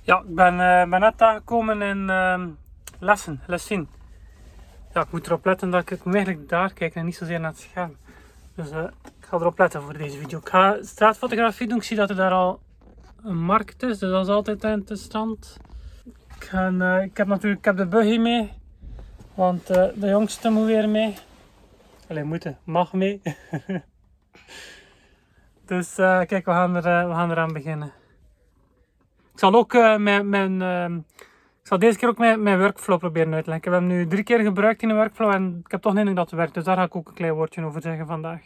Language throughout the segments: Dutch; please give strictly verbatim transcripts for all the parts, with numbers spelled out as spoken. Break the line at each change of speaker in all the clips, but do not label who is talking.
Ja, ik ben, uh, ben net aangekomen in uh, lessen, les tien. Ja, ik moet erop letten dat ik, ik moet eigenlijk daar kijken en niet zozeer naar het scherm. Dus uh, ik ga erop letten voor deze video. Ik ga straatfotografie doen. Ik zie dat er daar al een markt is, dus dat is altijd aan het strand. Ik, ga, uh, ik heb natuurlijk ik heb de buggy mee, want uh, de jongste moet weer mee. Allee, moeten, mag mee. Dus uh, kijk, we gaan, er, uh, we gaan eraan beginnen. Ik zal ook uh, mijn, mijn uh, ik zal deze keer ook mijn, mijn workflow proberen uit te leggen. Ik heb hem nu drie keer gebruikt in de workflow en ik heb toch niet indruk dat het werkt. Dus daar ga ik ook een klein woordje over zeggen vandaag.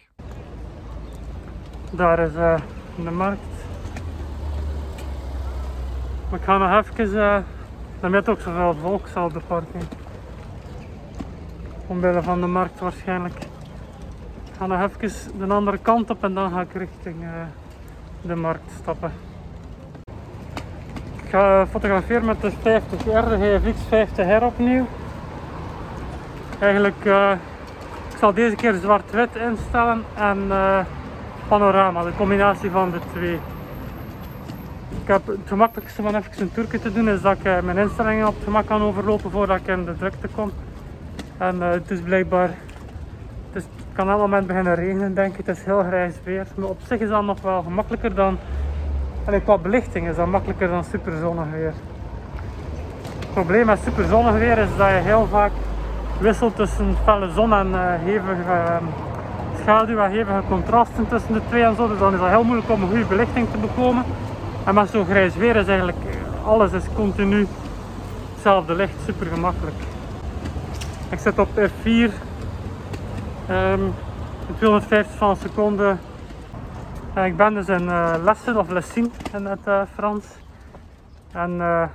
Daar is uh, de markt. Maar ik ga nog even, uh, daarmee ook zoveel volk zal op de parking. Omwille van de markt waarschijnlijk. Ik ga nog even de andere kant op en dan ga ik richting uh, de markt stappen. Ik ga fotograferen met de vijftig R, de G F X vijftig R opnieuw. Eigenlijk, uh, ik zal deze keer zwart-wit instellen en uh, panorama, de combinatie van de twee. Ik heb het gemakkelijkste van even een toertje te doen is dat ik uh, mijn instellingen op het gemak kan overlopen voordat ik in de drukte kom. En uh, het is blijkbaar, het, is, het kan elk moment beginnen regenen denk ik, het is heel grijs weer. Maar op zich is dat nog wel gemakkelijker dan, allee, qua belichting is dat makkelijker dan superzonnig weer. Het probleem met superzonnig weer is dat je heel vaak wisselt tussen felle zon en uh, hevige uh, schaduw en hevige contrasten tussen de twee en zo. Dus dan is dat heel moeilijk om een goede belichting te bekomen. En met zo'n grijs weer is eigenlijk alles is continu hetzelfde licht, super gemakkelijk. Ik zit op F vier, um, tweehonderdvijftig van een seconde. En ik ben dus in uh, lessen of les tien in het uh, Frans. En uh,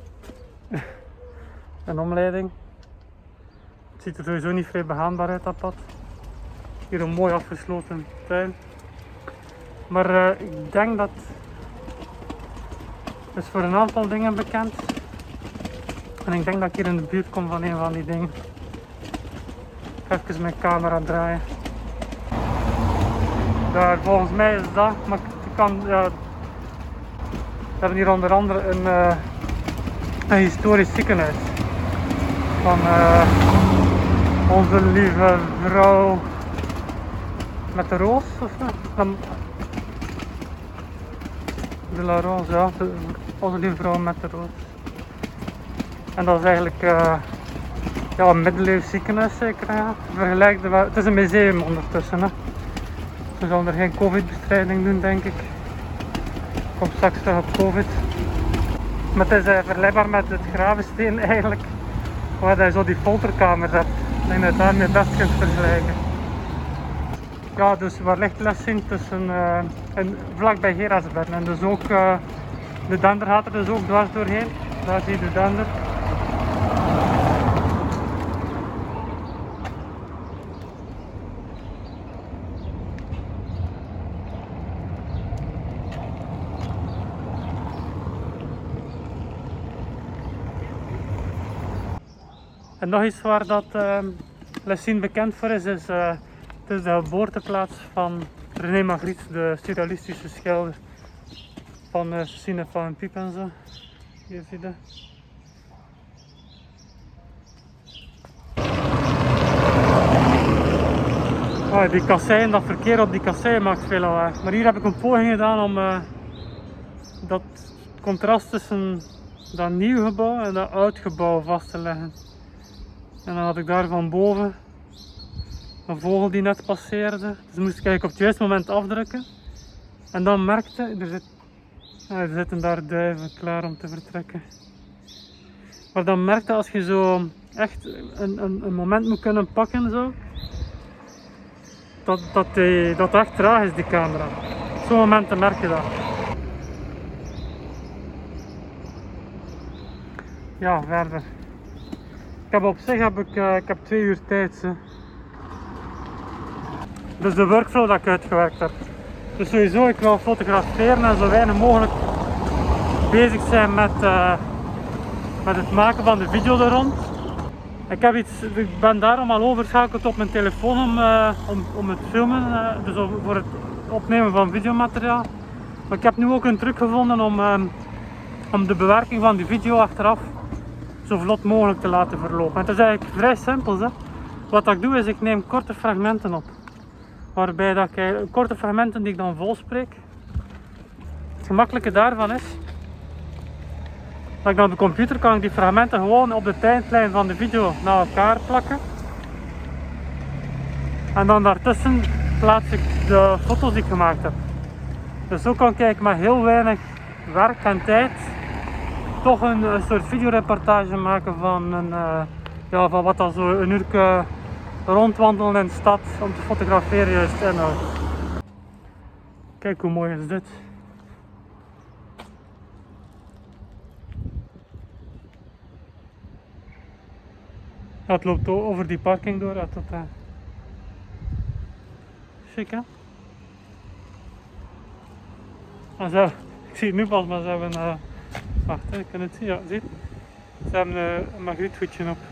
een omleiding. Het ziet er sowieso niet vrij begaanbaar uit, dat pad. Hier een mooi afgesloten tuin. Maar uh, ik denk dat het is voor een aantal dingen bekend. En ik denk dat ik hier in de buurt kom van een van die dingen. Ik ga even mijn camera draaien. Daar, volgens mij is dat, maar ik kan, ja, we hebben hier onder andere een, uh, een historisch ziekenhuis van uh, onze lieve vrouw met de roos of zo. De la Rose, ja, de, onze lieve vrouw met de roos. En dat is eigenlijk uh, ja, een middeleeuws ziekenhuis zeker, ja. Vergelijk de, het is een museum ondertussen, hè. We zullen er geen covid-bestrijding doen denk ik. Ik kom straks terug op covid. Maar het is uh, vergelijkbaar met het Gravensteen eigenlijk. Waar je zo die folterkamers hebt. Ik denk dat je het daarmee best kunt vergelijken. Ja, dus waar ligt les in tussen, uh, en vlakbij Gerardsbergen. En dus ook, uh, de Dender gaat er dus ook dwars doorheen. Daar zie je de Dender. En nog iets waar dat uh, les tien bekend voor is, is uh, het is de geboorteplaats van René Magritte, de surrealistische schilder van uh, Cine van Piep en zo. Hier zie je dat. Oh, die kasseien, dat verkeer op die kasseien maakt veel lawaai. Maar hier heb ik een poging gedaan om uh, dat contrast tussen dat nieuw gebouw en dat oud gebouw vast te leggen. En dan had ik daar van boven een vogel die net passeerde. Dus moest ik eigenlijk op het juiste moment afdrukken. En dan merkte, er, zit, ah, er zitten daar duiven klaar om te vertrekken. Maar dan merkte als je zo echt een, een, een moment moet kunnen pakken zo, dat, dat, die, dat echt traag is die camera. Op zo'n momenten merk je dat. Ja, verder. Ik heb op zich heb ik, uh, ik heb twee uur tijd. Hè. Dus de workflow dat ik uitgewerkt heb. Dus sowieso, ik wil fotograferen en zo weinig mogelijk bezig zijn met, uh, met het maken van de video er rond. Ik, heb iets, ik ben daarom al overgeschakeld op mijn telefoon om, uh, om, om het filmen, uh, dus voor het opnemen van videomateriaal. Maar ik heb nu ook een truc gevonden om uh, om de bewerking van die video achteraf zo vlot mogelijk te laten verlopen. En het is eigenlijk vrij simpel. Hè? Wat ik doe is ik neem korte fragmenten op. Waarbij dat ik korte fragmenten die ik dan volspreek. Het gemakkelijke daarvan is dat ik dan op de computer kan ik die fragmenten gewoon op de tijdlijn van de video naar elkaar plakken. En dan daartussen plaats ik de foto's die ik gemaakt heb. Dus zo kan ik met heel weinig werk en tijd toch een, een soort videoreportage maken van, een, uh, ja, van wat dan zo een uur rondwandelen in de stad om te fotograferen juist inhoudt. Kijk hoe mooi is dit. Ja, het loopt over die parking door. Ja, tot, uh... chic hè? En zo, ik zie het nu pas, maar ze hebben uh... wacht, hè, ik kan het zien, ja, zie je? Ze hebben uh, een magrietvoetje op.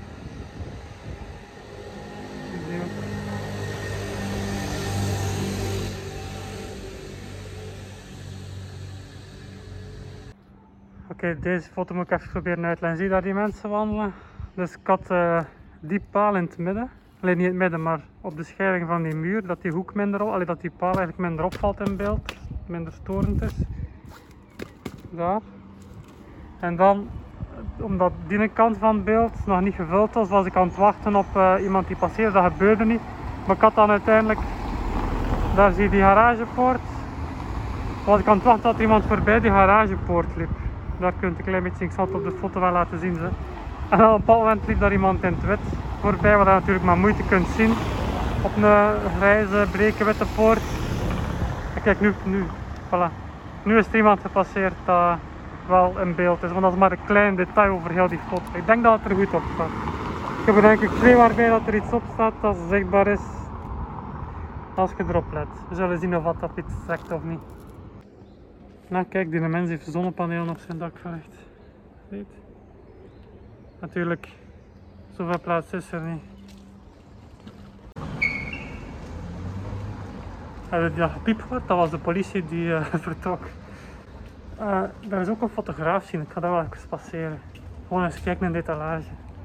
Oké, okay, deze foto moet ik even proberen uitleggen. Zie je daar die mensen wandelen? Dus ik had uh, die paal in het midden. Alleen niet in het midden, maar op de scheiding van die muur. Dat die hoek minder op, allee, dat die paal eigenlijk minder opvalt in beeld. Minder storend is. Daar. En dan, omdat die kant van het beeld nog niet gevuld was, was ik aan het wachten op uh, iemand die passeerde. Dat gebeurde niet. Maar ik had dan uiteindelijk, daar zie je die garagepoort. Was ik aan het wachten dat iemand voorbij die garagepoort liep. Daar kunt je een klein beetje, ik zal het op de foto wel laten zien. Zo. En dan op een bepaald moment liep daar iemand in het wit voorbij, wat je natuurlijk met moeite kunt zien. Op een grijze, breke, witte poort. En kijk, nu, nu, voilà. Nu is er iemand gepasseerd dat wel in beeld is, want dat is maar een klein detail over heel die foto. Ik denk dat het er goed op staat. Ik heb er denk ik twee waarbij dat er iets op staat dat zichtbaar is als je erop let. We zullen zien of dat iets zegt of niet. Nou kijk, die mens heeft zonnepanelen op zijn dak verlegd. Ziet? Natuurlijk, zoveel plaats is er niet. Heb je dat gepiep gehoord? Dat was de politie die uh, vertrok. Uh, daar is ook een fotograaf zien, ik ga daar wel even passeren. Gewoon eens kijken in de etalage.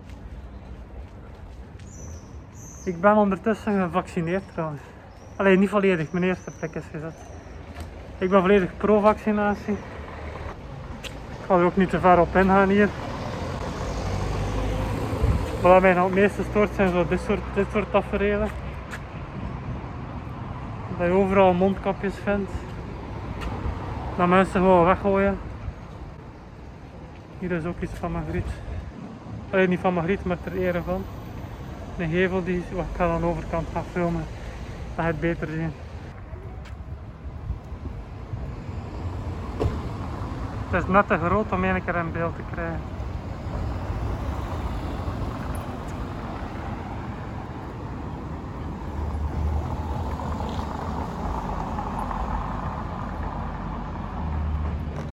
Ik ben ondertussen gevaccineerd trouwens. Alleen niet volledig, mijn eerste prik is gezet. Ik ben volledig pro-vaccinatie. Ik ga er ook niet te ver op ingaan hier. Wat mij nou het meeste stoort zijn zo dit soort, dit soort tafereelen. Dat je overal mondkapjes vindt. Dat mensen gewoon weggooien. Hier is ook iets van Magriet. Alleen niet van Magriet, maar ter ere van. Een gevel die, wat ik ga aan de overkant gaan filmen. Dat je het beter zien. Het is net te groot om één keer in beeld te krijgen.